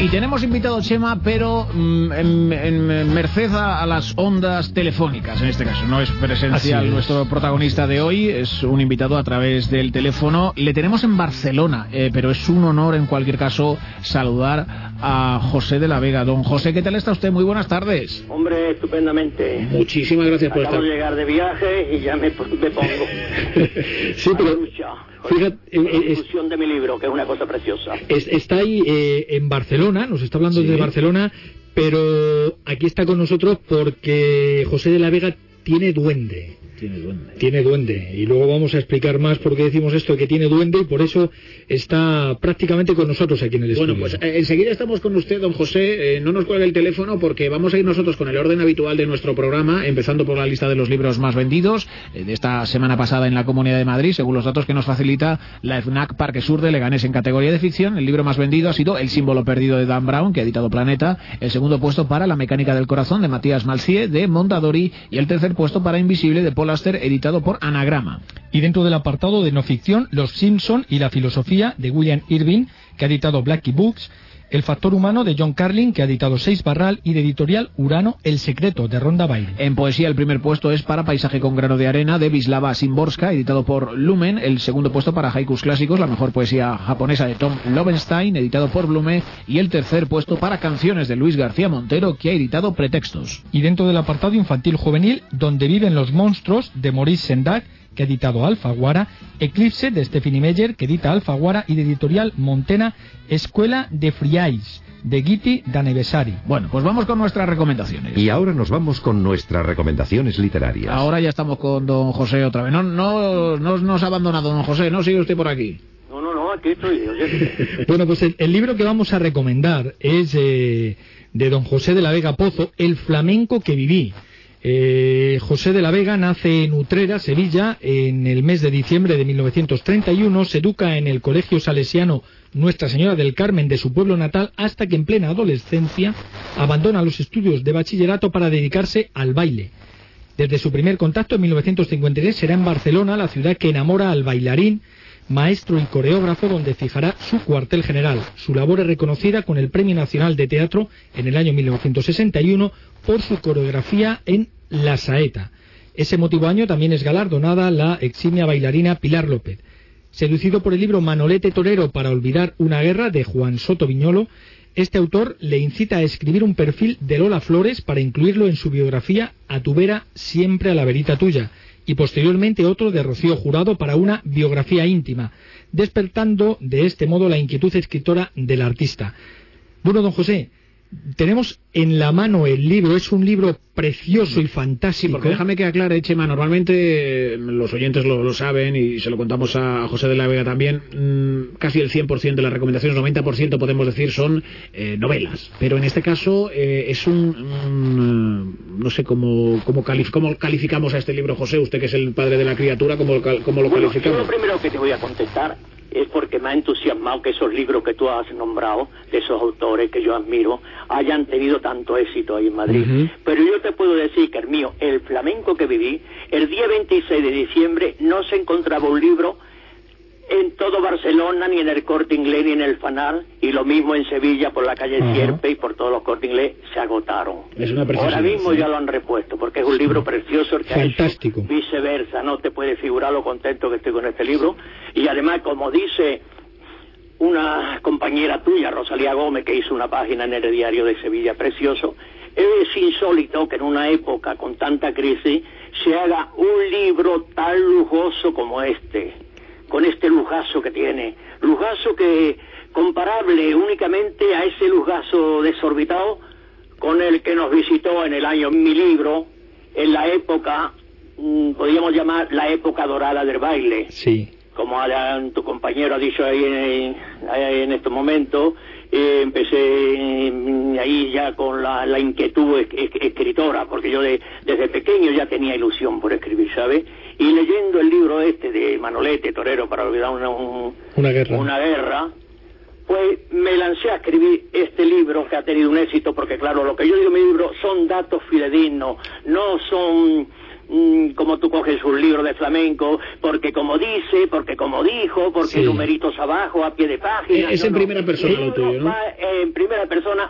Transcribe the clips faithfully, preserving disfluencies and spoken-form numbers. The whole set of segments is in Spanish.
Y tenemos invitado Chema, pero mm, en, en merced a, a las ondas telefónicas, en este caso. No es presencial es. Nuestro protagonista de hoy, es un invitado a través del teléfono. Le tenemos en Barcelona, eh, pero es un honor en cualquier caso saludar a José de la Vega. Don José, ¿qué tal está usted? Muy buenas tardes. Hombre, estupendamente. Muchísimas gracias por Acabo estar. de llegar de viaje y ya me, me pongo. Sí, pero fíjate, la discusión de mi libro, que es una cosa preciosa. Es, está ahí eh, en Barcelona, nos está hablando sí. de Barcelona, pero aquí está con nosotros porque José de la Vega tiene duende. Tiene duende. Tiene duende. Y luego vamos a explicar más por qué decimos esto, que tiene duende, y por eso está prácticamente con nosotros aquí en el estudio. Bueno, pues eh, enseguida estamos con usted, don José. Eh, no nos cuelgue el teléfono porque vamos a ir nosotros con el orden habitual de nuestro programa, empezando por la lista de los libros más vendidos eh, de esta semana pasada en la Comunidad de Madrid. Según los datos que nos facilita la FNAC Parque Sur de Leganés en categoría de ficción, el libro más vendido ha sido El símbolo perdido de Dan Brown, que ha editado Planeta. El segundo puesto para La mecánica del corazón, de Matías Malcier, de Mondadori. Y el tercer puesto para Invisible, de Paul Auster, editado por Anagrama. Y dentro del apartado de no ficción, Los Simpson y la filosofía, de William Irving, que ha editado Blackie Books. El factor humano, de John Carlin, que ha editado Seis Barral. Y de editorial Urano, El secreto, de Rhonda Byrne. En poesía, el primer puesto es para Paisaje con grano de arena, de Wisława Szymborska, editado por Lumen. El segundo puesto para Haikus clásicos, la mejor poesía japonesa, de Tom Lovenstein, editado por Blume. Y el tercer puesto para Canciones, de Luis García Montero, que ha editado Pretextos. Y dentro del apartado infantil juvenil, Donde viven los monstruos, de Maurice Sendak, que ha editado Alfaguara. Eclipse, de Stephanie Meyer, que edita Alfaguara. Y de editorial Montena, Escuela de Friais, de Guiti Danevesari. Bueno, pues vamos con nuestras recomendaciones. Y ahora nos vamos con nuestras recomendaciones literarias. Ahora ya estamos con don José otra vez. No, no, no nos ha abandonado don José, ¿no? ¿Sigue usted por aquí? No, no, no, aquí estoy. Bueno, pues el, el libro que vamos a recomendar es eh, de don José de la Vega Pozo, El flamenco que viví. Eh, José de la Vega nace en Utrera, Sevilla, en el mes de diciembre de mil novecientos treinta y uno. Se educa en el colegio salesiano Nuestra Señora del Carmen de su pueblo natal, hasta que en plena adolescencia abandona los estudios de bachillerato para dedicarse al baile. Desde su primer contacto en mil novecientos cincuenta y tres será en Barcelona, la ciudad que enamora al bailarín, maestro y coreógrafo, donde fijará su cuartel general. Su labor es reconocida con el Premio Nacional de Teatro en el año mil novecientos sesenta y uno por su coreografía en La Saeta. Ese motivo año también es galardonada la eximia bailarina Pilar López. Seducido por el libro Manolete Torero para olvidar una guerra, de Juan Soto Viñolo, este autor le incita a escribir un perfil de Lola Flores para incluirlo en su biografía A tu vera, siempre a la verita tuya, y posteriormente otro de Rocío Jurado para una biografía íntima, despertando de este modo la inquietud escritora del artista. Bueno, don José, tenemos en la mano el libro, es un libro precioso y fantástico. Sí, porque déjame que aclare, Chema, normalmente los oyentes lo, lo saben y se lo contamos a José de la Vega también, mmm, casi el cien por ciento de las recomendaciones, noventa por ciento podemos decir, son eh, novelas, pero en este caso eh, es un, un no sé cómo, cómo, calif cómo calificamos a este libro, José, usted que es el padre de la criatura, ¿cómo, cómo lo bueno, calificamos? Yo lo primero que te voy a contestar es porque me ha entusiasmado que esos libros que tú has nombrado, de esos autores que yo admiro, hayan tenido tanto éxito ahí en Madrid. Uh-huh. Pero yo te puedo decir que el mío, El flamenco que viví, el día veintiséis de diciembre no se encontraba un libro en todo Barcelona, ni en el Corte Inglés, ni en el Fanal, y lo mismo en Sevilla, por la calle uh-huh. Sierpe y por todos los Corte Inglés, se agotaron. Es una Ahora mismo sí. ya lo han repuesto, porque es un libro precioso el que fantástico. Ha hecho. Viceversa, no te puedes figurar lo contento que estoy con este libro. Y además, como dice una compañera tuya, Rosalía Gómez, que hizo una página en el diario de Sevilla, precioso, es insólito que en una época con tanta crisis se haga un libro tan lujoso como este, con este lujazo que tiene, lujazo que comparable únicamente a ese lujazo desorbitado con el que nos visitó en el año mi libro, en la época, mmm, podríamos llamar la época dorada del baile. Sí. Como tu compañero ha dicho ahí en, ahí en estos momentos, eh, empecé eh, ahí ya con la, la inquietud es, es, escritora, porque yo de, desde pequeño ya tenía ilusión por escribir, ¿sabes? Y leyendo el libro este de Manolete Torero para olvidar una, un, una guerra, una guerra pues me lancé a escribir este libro que ha tenido un éxito, porque claro, lo que yo digo en mi libro son datos fidedignos, no son mmm, como tú coges un libro de flamenco, porque como dice, porque como dijo, porque sí. numeritos abajo, a pie de página. Es no, en no. primera persona El lo tuyo, ¿no? va en primera persona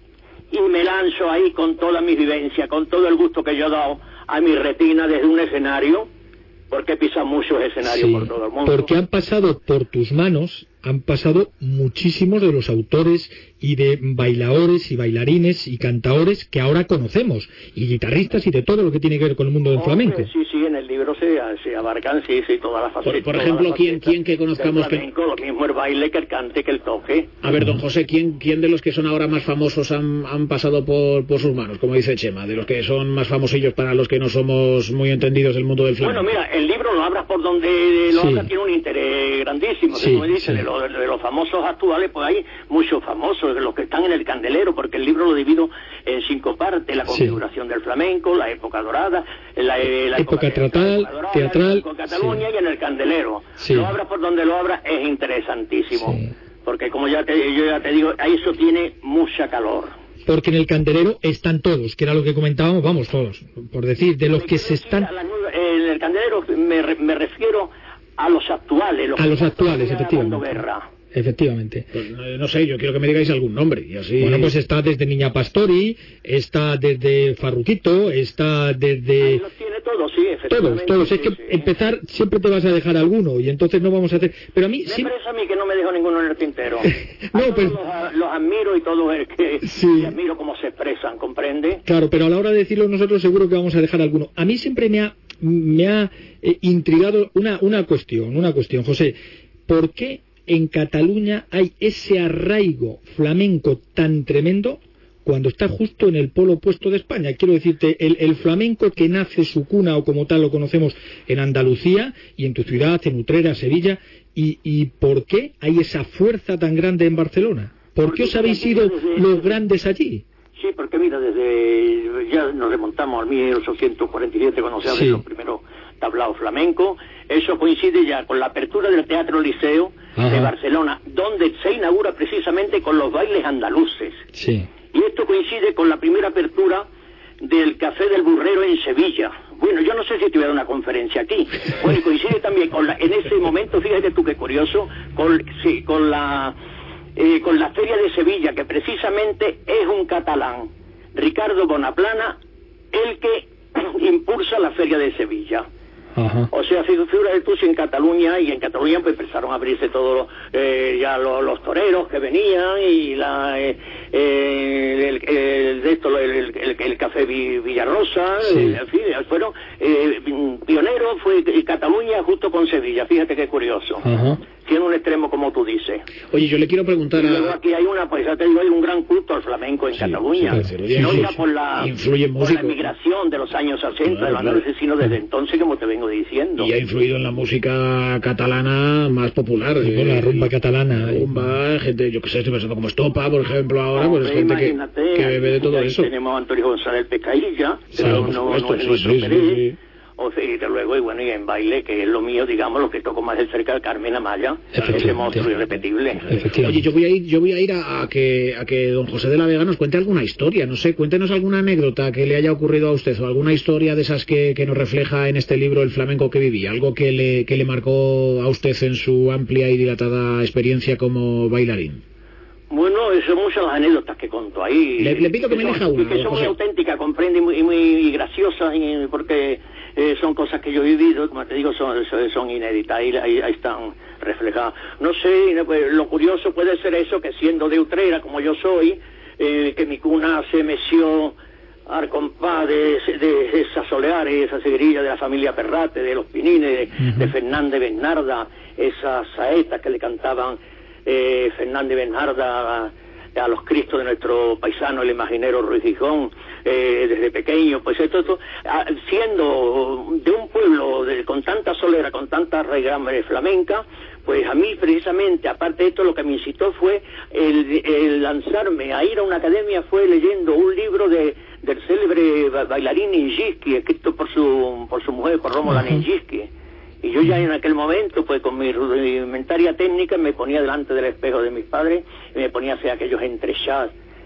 y me lanzo ahí con toda mi vivencia, con todo el gusto que yo he dado a mi retina desde un escenario, porque he pisado muchos escenarios Sí, por todo el mundo. porque han pasado por tus manos, han pasado muchísimos de los autores y de bailadores y bailarines y cantaores que ahora conocemos, y guitarristas y de todo lo que tiene que ver con el mundo del Hombre, flamenco. Sí, sí, en el libro se, se abarcan, sí, sí, todas las facetas. Por, por ejemplo, ¿quién, quién que conozcamos que... flamenco, lo mismo el baile que el cante, que el toque. A ver, don José, ¿quién, quién de los que son ahora más famosos han, han pasado por, por sus manos, como dice Chema, de los que son más famosillos para los que no somos muy entendidos del mundo del flamenco? Bueno, mira, el libro lo abras por donde lo Sí. abras, tiene un interés grandísimo, Sí, como dice, sí. de, los, de los famosos actuales, pues hay muchos famosos, de los que están en el candelero, porque el libro lo divido en cinco partes: la configuración sí. del flamenco, la época dorada, la, la época, época teatral, la dorada, teatral, con Cataluña sí. y en el candelero. Sí. Lo abras por donde lo abras, es interesantísimo, Sí. porque como ya te, yo ya te digo, ahí eso tiene mucha calor. Porque en el candelero están todos, que era lo que comentábamos, vamos, todos, por decir, de los Me que quiero se decir, están... a la nueva- en el candelero me, re- me refiero a los actuales. Los A que los están actuales, todavía efectivamente. dando guerra. Efectivamente. Pues, no, no sé, yo quiero que me digáis algún nombre y así... Bueno, pues está desde Niña Pastori, está desde Farruquito, está Ahí desde... los tiene todos, sí, Todos, efectivamente. todos. Es sí, que sí. empezar siempre te vas a dejar alguno y entonces no vamos a hacer... Pero a mí Me sí... parece a mí que no me dejó ninguno en el tintero. No, A todos pero- los, los admiro y todos el que Sí. y admiro cómo se expresan, ¿comprende? Claro, pero a la hora de decirlo nosotros seguro que vamos a dejar alguno. A mí siempre me ha, me ha eh, intrigado una, una cuestión, una cuestión, José. ¿Por qué en Cataluña hay ese arraigo flamenco tan tremendo cuando está justo en el polo opuesto de España? Quiero decirte, el, el flamenco que nace su cuna, o como tal lo conocemos, en Andalucía y en tu ciudad, en Utrera, Sevilla, y, y ¿por qué hay esa fuerza tan grande en Barcelona? ¿Por qué os habéis sido los grandes allí? Sí, porque mira, desde ya nos remontamos al mil ochocientos cuarenta y siete cuando se abren Sí. los primeros tablaos flamencos. Eso coincide ya con la apertura del Teatro Liceo Ajá. de Barcelona, donde se inaugura precisamente con los bailes andaluces. Sí. Y esto coincide con la primera apertura del Café del Burrero en Sevilla. Bueno, yo no sé si tuviera una conferencia aquí. Bueno, y coincide también con la, en ese momento, fíjate tú qué curioso, con, sí, con la eh, con la Feria de Sevilla, que precisamente es un catalán, Ricardo Bonaplana, el que impulsa la Feria de Sevilla. Ajá. O sea, figura de tú si en Cataluña, y en Cataluña pues empezaron a abrirse todos eh, ya los, los toreros que venían y la eh, eh, el, el, de esto, el, el, el, el Café Villarrosa, Sí. eh, en fin, fueron eh, pioneros, fue Cataluña justo con Sevilla, fíjate qué curioso. Ajá. Tiene un extremo como tú dices. Oye, yo le quiero preguntar Y luego a... aquí hay una, pues ya te digo, hay un gran culto al flamenco en Sí, Cataluña. sí, sí, Y no sí, ya sí. por la, Influye en por la músicos. emigración de los años sesenta, Claro, de los claro. andaluces, sino desde entonces, como te vengo diciendo. Y ha influido en la música catalana más popular. Y con la rumba catalana. La rumba, gente, yo que sé, estoy pensando como Estopa, por ejemplo, ahora, pues es Hombre, gente que, imagínate, que bebe de todo ahí eso. Tenemos a Antonio González Pescailla, Sí, que por no, no, supuesto, no es sí, nuestro sí, sí, Pérez. sí. O sea, y de luego, y bueno, y en baile, que es lo mío, digamos, lo que toco más de cerca, Carmen Amaya, ese Efectivamente. monstruo irrepetible. Efectivamente. Oye, yo voy a ir, yo voy a ir a, a que a que don José de la Vega nos cuente alguna historia, no sé, cuéntenos alguna anécdota que le haya ocurrido a usted o alguna historia de esas que, que nos refleja en este libro El flamenco que viví, algo que le que le marcó a usted en su amplia y dilatada experiencia como bailarín. Bueno, son muchas las anécdotas que conto ahí. Le- le pido que me son- elija una, y que don son muy José. auténticas, comprende, y muy, y muy graciosas, y porque eh, son cosas que yo he vivido, como te digo, son, son, son inéditas, ahí, ahí, ahí están reflejadas. No sé, pues, lo curioso puede ser eso, que siendo de Utrera, como yo soy, eh, que mi cuna se meció al compás de, de esas soleares, esa seguirilla de la familia Perrate, de los Pinines, de, Ujú. de Fernández Bernarda, esas saetas que le cantaban eh, Fernández Bernarda a, a los Cristos de nuestro paisano, el imaginero Ruiz Gijón, eh, desde pequeño, pues esto, esto a, siendo de un pueblo de, con tanta solera, con tanta raigambre flamenca, pues a mí precisamente, aparte de esto, lo que me incitó fue el, el lanzarme a ir a una academia, fue leyendo un libro de del célebre ba- bailarín Nijinsky, escrito por su por su mujer, por Rómola Ajá. Nijinsky. Y yo ya en aquel momento, pues con mi rudimentaria técnica, me ponía delante del espejo de mis padres y me ponía a hacer aquellos entrechats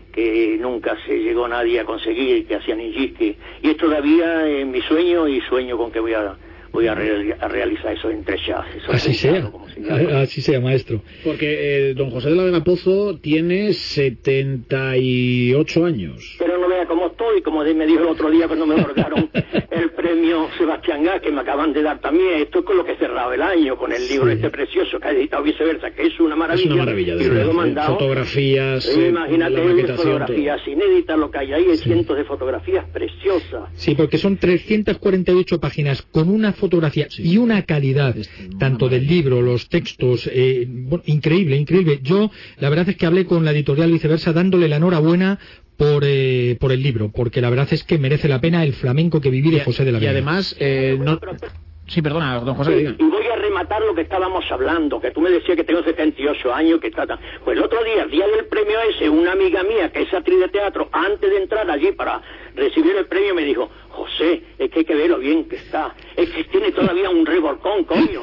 que nunca se llegó nadie a conseguir, que hacían Ingiski, y es todavía en mi sueño, y sueño con que voy a voy a, re a realizar esos entrechajes. Así sea, se así sea, maestro. Porque eh, don José de la Vega Pozo tiene setenta y ocho años. Pero no vea cómo estoy, como me dijo el otro día cuando me otorgaron el premio Sebastián Gá, que me acaban de dar también. Esto es con lo que cerraba el año, con el libro sí. este precioso que ha editado Viceversa, que es una maravilla. Es una maravilla, y luego mandado fotografías, eh, imagínate, fotografías todo. inéditas, lo que hay ahí, hay sí. cientos de fotografías preciosas. Sí, porque son trescientas cuarenta y ocho páginas con una fotografía sí. y una calidad, tanto del libro, los textos, eh, bueno, increíble, increíble. Yo, la verdad es que hablé con la editorial Viceversa dándole la enhorabuena por eh, por el libro, porque la verdad es que merece la pena El flamenco que viví de José de la Vega. Y además, eh, no... Sí, perdona, don José. Sí, y voy a rematar lo que estábamos hablando, que tú me decías que tengo setenta y ocho años, que está tan... Pues el otro día, el día del premio ese, una amiga mía, que es actriz de teatro, antes de entrar allí para recibir el premio, me dijo, José, es que hay que ver lo bien que está, es que tiene todavía un revolcón, coño.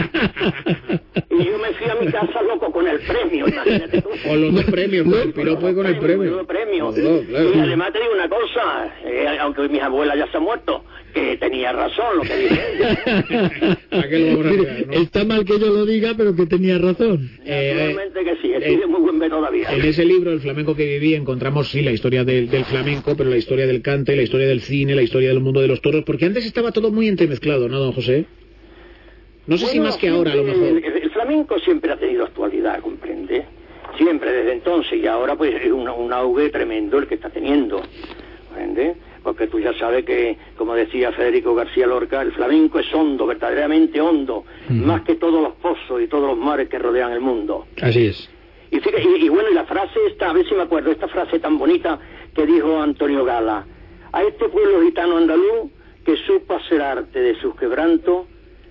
Y yo me fui a mi casa loco con el premio, imagínate tú. Con los dos premios, ¿no? El piropo fue con el premio. Los dos premios. No, claro. Y además te digo una cosa, eh, aunque mis abuelas ya se han muerto, que tenía razón lo que dije ella. Mire, ¿no? Está mal que yo lo diga, pero que tenía razón. Naturalmente eh, que sí, es eh, muy buen ver todavía. En ese libro, El flamenco que viví, encontramos sí la historia del, del flamenco, pero la historia del cante, la historia del cine, la historia del mundo de los toros, porque antes estaba todo muy entremezclado, ¿no, don José? No sé bueno, si más que ahora, a lo mejor. El, el flamenco siempre ha tenido actualidad, ¿comprende? Siempre, desde entonces, y ahora pues es un, un auge tremendo el que está teniendo, ¿comprende? Porque tú ya sabes que, como decía Federico García Lorca, el flamenco es hondo, verdaderamente hondo, uh-huh. más que todos los pozos y todos los mares que rodean el mundo. Así es. Y, fíjate, y, y bueno, y la frase esta, a ver si me acuerdo, esta frase tan bonita que dijo Antonio Gala: a este pueblo gitano andaluz que supo hacer arte de sus quebrantos,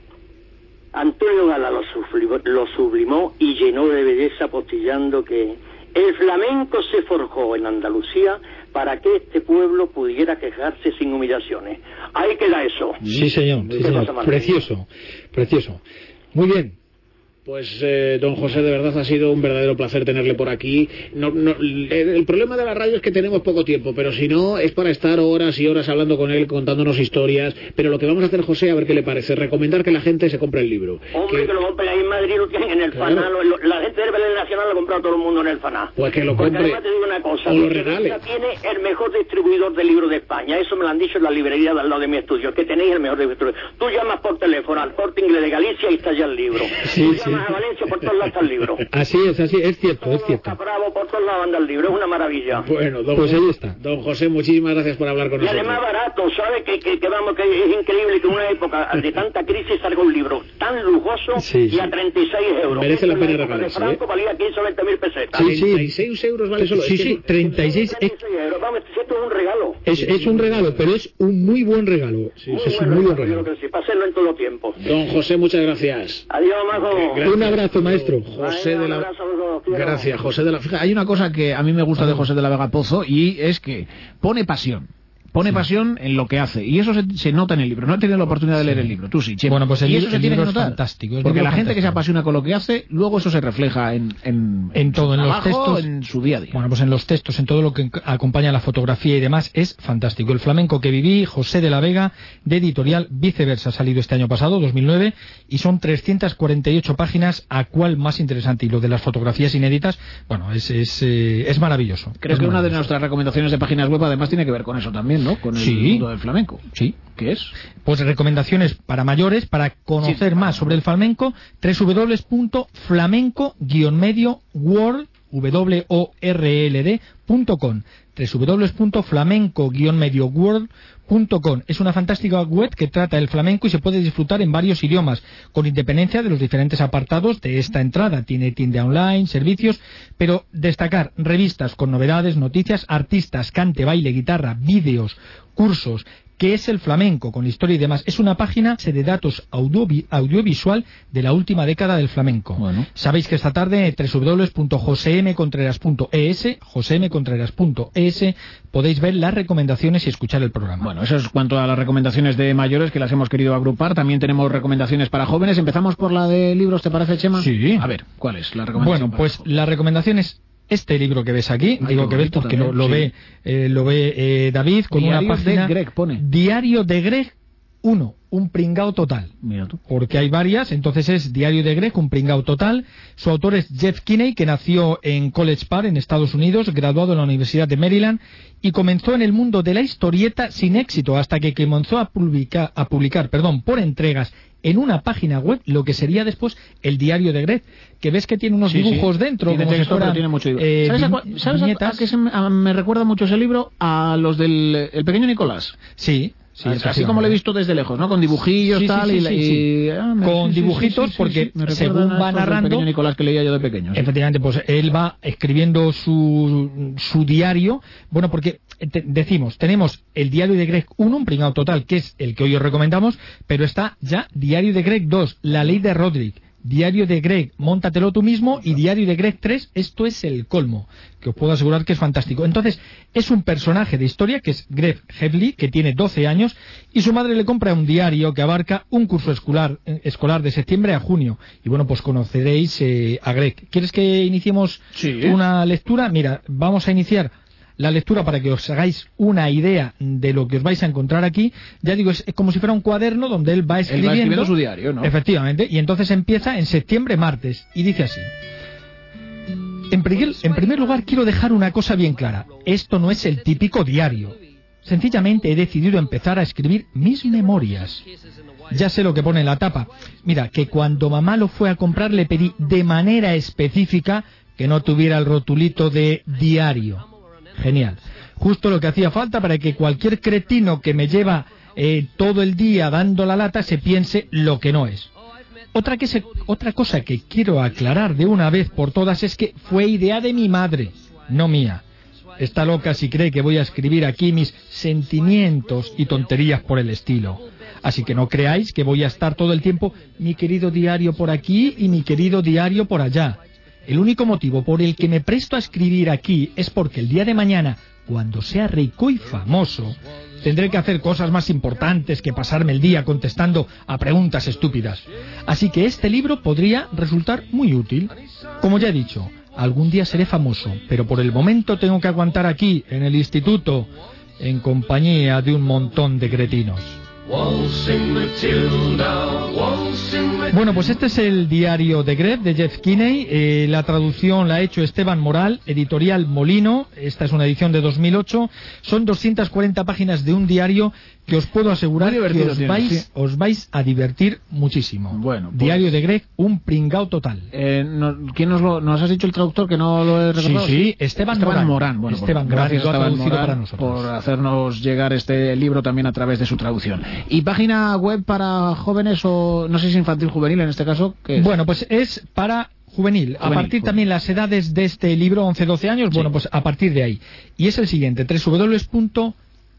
Antonio Gala lo sublimó, lo sublimó y llenó de belleza postillando que el flamenco se forjó en Andalucía para que este pueblo pudiera quejarse sin humillaciones. Ahí queda eso. Sí, señor. Sí, señor. Precioso, precioso. Muy bien. Pues, eh, don José, de verdad ha sido un verdadero placer tenerle por aquí. No, no, el problema de la radio es que tenemos poco tiempo, pero si no, es para estar horas y horas hablando con él, contándonos historias. Pero lo que vamos a hacer, José, a ver qué le parece, recomendar que la gente se compre el libro. Hombre, que, que lo compre ahí en Madrid, lo tienen en el claro. FANA. Lo, lo, la gente del Belén Nacional lo ha comprado todo el mundo en el FANA. Pues que lo compre. Porque además te digo una cosa, o lo regale. Tiene el mejor distribuidor de libros de España. Eso me lo han dicho en la librería de al lado de mi estudio, que tenéis el mejor distribuidor. Tú llamas por teléfono al Corte Inglés de Galicia y está ya el libro. Sí, Tú sí. llamas a Valencia por todos lados está el libro. Así es, así es cierto, es cierto. Está bravo por todos lados anda el libro, es una maravilla. Bueno, don pues José, ahí está. Don José, muchísimas gracias por hablar con y nosotros. Y además barato, ¿sabe? Que, que, que vamos, que es increíble que en una época de tanta crisis salga un libro tan lujoso sí, sí. y a treinta y seis euros. Merece la pena regalarse. De Franco, ¿eh? Valía quince o veinte mil pesetas. Sí, sí. treinta y seis euros vale solo. Sí, es que sí, treinta y seis. treinta y seis euros. Vamos, esto es un regalo. Es, es un regalo, pero es un muy buen regalo. Sí, muy es buen un muy buen regalo. regalo. Que sí, pásenlo en todo tiempo. Don José, muchas gracias. Adiós, Majo. Un abrazo, maestro. José Venga, de la... un abrazo a los dos, tío. Gracias, José de la... Fíjate, hay una cosa que a mí me gusta de José de la Vega Pozo y es que pone pasión. Pone sí. pasión en lo que hace y eso se, se nota en el libro. No he tenido la oportunidad de leer sí. el libro, tú sí, Chema. Bueno, pues el, y eso el se tiene que libro notar, es fantástico. El porque la gente fantástico. que se apasiona con lo que hace, luego eso se refleja en en, en todo, en, en trabajo, los textos, en su día a día. Bueno, pues en los textos, en todo lo que acompaña la fotografía y demás, es fantástico. El flamenco que viví, José de la Vega, de editorial Viceversa, ha salido este año pasado, dos mil nueve, y son trescientas cuarenta y ocho páginas, a cual más interesante. Y lo de las fotografías inéditas, bueno, es es, eh, es maravilloso. Creo es que maravilloso. Una de nuestras recomendaciones de páginas web además tiene que ver con eso también, ¿no? Con el sí. mundo del flamenco. Sí. ¿Qué es? Pues recomendaciones para mayores, para conocer sí. más sobre el flamenco, doble u doble u doble u punto flamenco guion medio world w o r l d punto com doble u doble u doble u punto flamenco guion medio world punto com. Es una fantástica web que trata el flamenco y se puede disfrutar en varios idiomas, con independencia de los diferentes apartados de esta entrada. Tiene tienda online, servicios, pero destacar revistas con novedades, noticias, artistas, cante, baile, guitarra, vídeos, cursos. ¿Qué es el flamenco? Con historia y demás. Es una página de datos audiovi audiovisual de la última década del flamenco. Bueno. Sabéis que esta tarde doble u doble u doble u punto jose eme contreras punto e ese, jose eme contreras punto e ese, podéis ver las recomendaciones y escuchar el programa. Bueno, eso es cuanto a las recomendaciones de mayores, que las hemos querido agrupar. También tenemos recomendaciones para jóvenes. Empezamos por la de libros, ¿te parece, Chema? Sí. A ver, ¿cuál es la recomendación? Bueno, pues la recomendación es este libro que ves aquí, Ay, digo que ves porque también, lo, lo sí. ve eh, lo ve eh, David con Diario una página de Greg, pone. Diario de Greg uno, un pringao total. Mira tú. Porque hay varias, entonces es Diario de Greg, un pringao total. Su autor es Jeff Kinney, que nació en College Park, en Estados Unidos, graduado en la Universidad de Maryland, y comenzó en el mundo de la historieta sin éxito, hasta que comenzó a publicar, a publicar perdón, por entregas en una página web lo que sería después el Diario de Greg, que ves que tiene unos Sí, dibujos sí. dentro, Tiene como si texto, pero fueran, tiene mucho dibujo. eh, ¿Sabes, a, vi- cua- ¿sabes a- viñetas? a qué se me, a- me recuerda mucho ese libro? A los del el pequeño Nicolás. Sí, sí, así, así como lo he visto desde lejos, ¿no? Con dibujillos, Sí, sí, tal, sí, y, sí, y- sí. ah, me- Con sí, sí, dibujitos, sí, sí, porque sí, me recuerdan según a va estos del narrando, pequeño Nicolás que leía yo de pequeño. Sí. efectivamente, pues él va escribiendo su, su diario. Bueno, porque te- decimos, tenemos el Diario de Greg uno, un pringao total, que es el que hoy os recomendamos, pero está ya Diario de Greg dos, La Ley de Roderick, Diario de Greg, Móntatelo tú mismo, y Diario de Greg tres, esto es el colmo, que os puedo asegurar que es fantástico. Entonces, es un personaje de historia que es Greg Hevley, que tiene doce años, y su madre le compra un diario que abarca un curso escolar, eh, escolar de septiembre a junio. Y bueno, pues conoceréis eh, a Greg. ¿Quieres que iniciemos Sí. una lectura? Mira, vamos a iniciar la lectura para que os hagáis una idea de lo que os vais a encontrar aquí. Ya digo, es como si fuera un cuaderno donde él va escribiendo, Él va escribiendo su diario, ¿no? Efectivamente, y entonces empieza en septiembre, martes, y dice así. En primer, en primer lugar, quiero dejar una cosa bien clara. Esto no es el típico diario. Sencillamente he decidido empezar a escribir mis memorias. Ya sé lo que pone en la tapa. Mira, que cuando mamá lo fue a comprar le pedí de manera específica que no tuviera el rotulito de diario. Genial. Justo lo que hacía falta para que cualquier cretino que me lleva eh, todo el día dando la lata se piense lo que no es. Otra, que se, otra cosa que quiero aclarar de una vez por todas es que fue idea de mi madre, no mía. Está loca si cree que voy a escribir aquí mis sentimientos y tonterías por el estilo. Así que no creáis que voy a estar todo el tiempo mi querido diario por aquí y mi querido diario por allá. El único motivo por el que me presto a escribir aquí es porque el día de mañana, cuando sea rico y famoso, tendré que hacer cosas más importantes que pasarme el día contestando a preguntas estúpidas. Así que este libro podría resultar muy útil. Como ya he dicho, algún día seré famoso, pero por el momento tengo que aguantar aquí, en el instituto, en compañía de un montón de cretinos. Bueno, pues este es el Diario de Greg, de Jeff Kinney. Eh, la traducción la ha hecho Esteban Moral, editorial Molino. Esta es una edición de dos mil ocho. Son doscientas cuarenta páginas de un diario que os puedo asegurar que os vais, sí. os vais a divertir muchísimo. Bueno, pues... Diario de Greg, un pringao total. Eh, no, ¿Quién nos lo nos has dicho el traductor que no lo he recordado? Sí, sí, Esteban, Esteban Morán. Morán. Bueno, Esteban pues, gracias Morán, lo ha Esteban traducido Morán para nosotros. por hacernos llegar este libro también a través de su traducción. ¿Y página web para jóvenes o no sé si infantil juvenil en este caso? ¿Qué es? Bueno, pues es para juvenil. juvenil. A partir juvenil. También las edades de este libro, once doce años, sí. Bueno, pues a partir de ahí. Y es el siguiente, doble u doble u doble u punto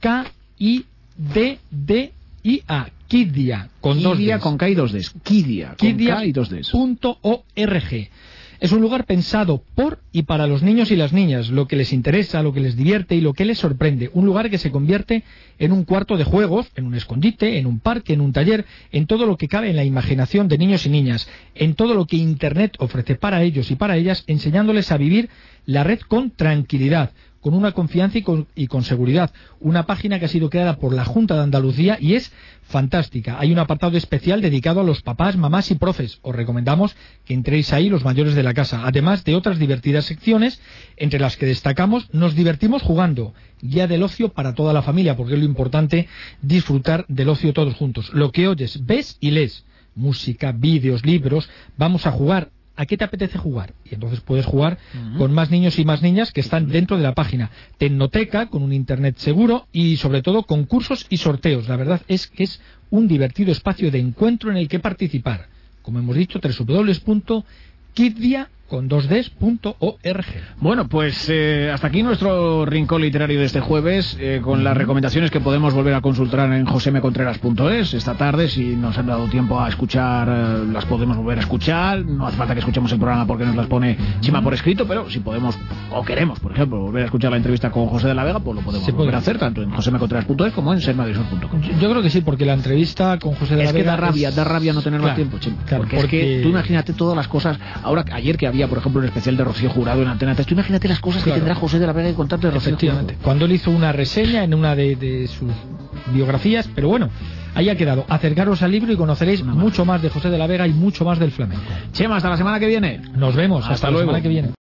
kidia, Kidia, con Kidia dos Ds. con K y dos Ds. Kidia, con K y dos Ds. Punto org. Es un lugar pensado por y para los niños y las niñas, lo que les interesa, lo que les divierte y lo que les sorprende. Un lugar que se convierte en un cuarto de juegos, en un escondite, en un parque, en un taller, en todo lo que cabe en la imaginación de niños y niñas, en todo lo que Internet ofrece para ellos y para ellas, enseñándoles a vivir la red con tranquilidad, con una confianza y con, y con seguridad. Una página que ha sido creada por la Junta de Andalucía y es fantástica. Hay un apartado especial dedicado a los papás, mamás y profes. Os recomendamos que entréis ahí los mayores de la casa. Además de otras divertidas secciones, entre las que destacamos, nos divertimos jugando. Guía del ocio para toda la familia, porque es lo importante disfrutar del ocio todos juntos. Lo que oyes, ves y lees. Música, vídeos, libros. Vamos a jugar. ¿A qué te apetece jugar? Y entonces puedes jugar uh-huh. con más niños y más niñas que están dentro de la página. Tecnoteca, con un internet seguro y sobre todo concursos y sorteos. La verdad es que es un divertido espacio de encuentro en el que participar. Como hemos dicho, doble u doble u doble u punto kidia con dos Ds punto org. Bueno, pues eh, hasta aquí nuestro rincón literario de este jueves, eh, con uh-huh. las recomendaciones que podemos volver a consultar en josemecontreras punto es esta tarde. Si nos han dado tiempo a escuchar, eh, las podemos volver a escuchar. No hace falta que escuchemos el programa porque nos las pone Chima por escrito, pero si podemos o queremos, por ejemplo, volver a escuchar la entrevista con José de la Vega, pues lo podemos Se volver puede. a hacer tanto en josemecontreras punto es como en sermadisor punto com. Yo, yo creo que sí, porque la entrevista con José de la es Vega que da rabia, es... da rabia no tenerlo claro, a tiempo, Chima. Claro, porque, porque es que tú imagínate todas las cosas. Ahora, ayer que había Sevilla, por ejemplo, un especial de Rocío Jurado en Antena tres. Tú imagínate las cosas claro. que tendrá José de la Vega que contarte de Rocío Jurado. Cuando él hizo una reseña en una de, de sus biografías, pero bueno, ahí ha quedado. Acercaros al libro y conoceréis no, mucho más de José de la Vega y mucho más del flamenco. Chema, hasta la semana que viene. Nos vemos, hasta, hasta luego. la semana que viene.